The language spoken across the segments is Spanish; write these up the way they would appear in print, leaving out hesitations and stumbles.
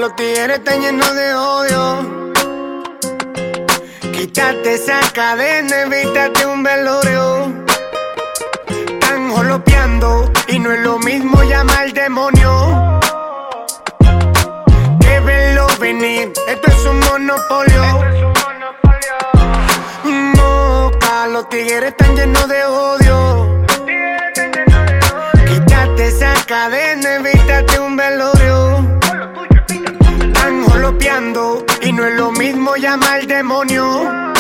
los tigres están llenos de odio. Quítate esa cadena, evítate un velorio. Están jolopeando y no es lo mismo llamar al demonio que verlo venir. Esto es un monopolio. Moca, los tigres están llenos de odio. Quítate esa cadena, evítate un velorio. Están jolopeando y no es lo mismo llamar al demonio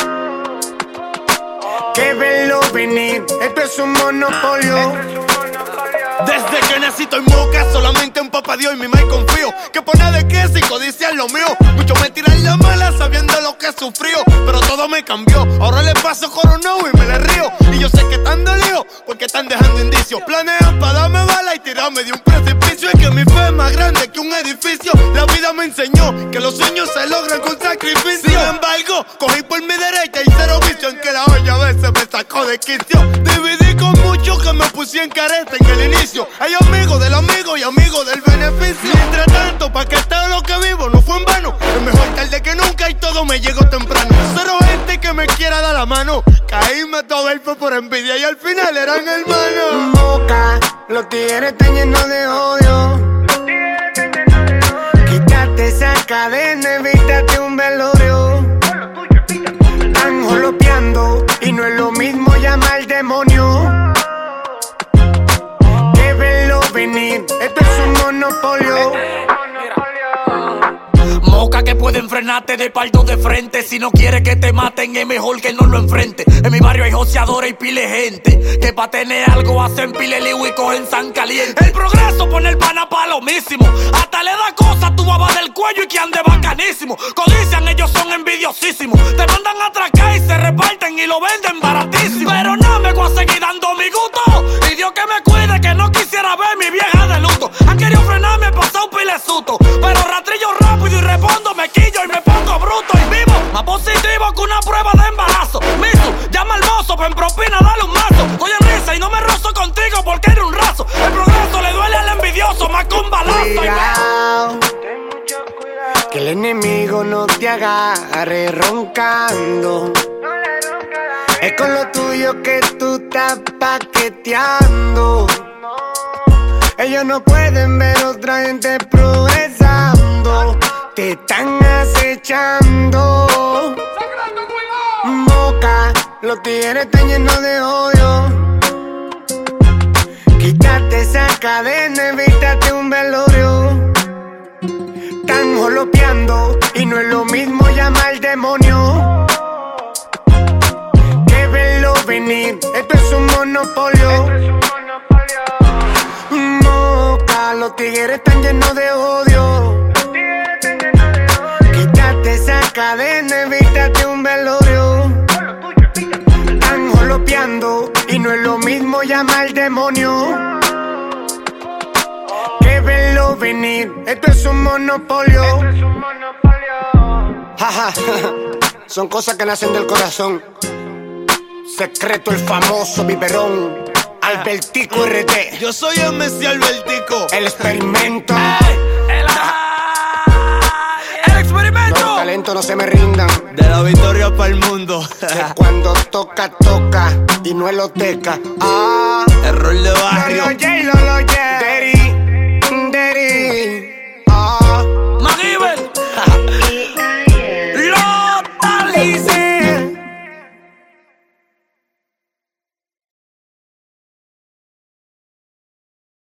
que verlo venir. Esto es un monopolio. Desde que nací estoy moca, solamente en papá Dios y mi mal confío. Que por nada de que si codician lo mío. Muchos me tiran la mala sabiendo lo que he sufrido, pero todo me cambió, ahora le paso coronado y me le río. Y yo sé que están dolidos porque están dejando indicios. Planean para darme bala y tirarme de un precipicio. Es que mi fe es más grande que un edificio. La vida me enseñó que los sueños se logran con sacrificio. Sin embargo, cogí por mi derecha y cero vicio, en que la olla a veces me sacó de quicio. Dividí con muchos que me pusieron careta en el inicio. Hay amigos del amigo y amigos del beneficio. Mientras tanto, pa' que todo lo que vivo no fue en vano. Es mejor tarde que nunca y todo me llegó temprano. Cero gente que me quiera dar la mano. Caíme todo el fue por envidia y al final eran hermanos. Moca, los tigres están llenos de odio. Quítate esa cadena, evítate un velorio. Están jolopeando y no es lo mismo llamar al demonio que verlo venir. Esto es un monopolio. Moca que pueden frenarte de parto de frente. Si no quiere que te maten es mejor que no lo enfrente. En mi barrio hay joseadores y pile gente que pa' tener algo hacen pile lío y cogen san caliente. El progreso pone el pana pa' lo mismo. Hasta le da cosa tu baba del cuello y que ande bacanísimo. Codician, ellos son envidiosísimos. Te mandan a atracar y se reparten y lo venden baratísimo. Pero no me voy a seguir dando mi gusto. Y Dios que me cuide que no quisiera ver mi vieja de luto. Han querido frenarme, he pasado pile susto, pero rastrillo rápido y respondo, me quillo y me pongo bruto y vivo más positivo que una prueba de embarazo. Misu, llama al mozo, en propina dale un mazo. Estoy en risa y no me rozo contigo porque eres un raso. El progreso le duele al envidioso más que un balazo. Cuidado, que el enemigo no te agarre roncando. Es con lo tuyo que tú estás paqueteando. Ellos no pueden ver otra gente progresando. Te están acechando. Moca, los tigres están llenos de odio. Quítate esa cadena, evítate un velorio. Están jolopeando y no es lo mismo llamar al demonio que verlo venir. Esto es un monopolio. Moca, los tigres están llenos de odio. Quítate esa cadena, evítate un velorio. Están jolopeando y no es lo mismo llamar al demonio que verlo venir. Esto es un monopolio. Jaja, son cosas que nacen del corazón. Secreto, el famoso biberón. Albertico RT. Yo soy el Messi Albertico. El experimento. El experimento. Los talentos no se me rindan. De la victoria para el mundo. Que cuando toca, toca y no es loteca. Error de barrio. Lolo J, Lolo J.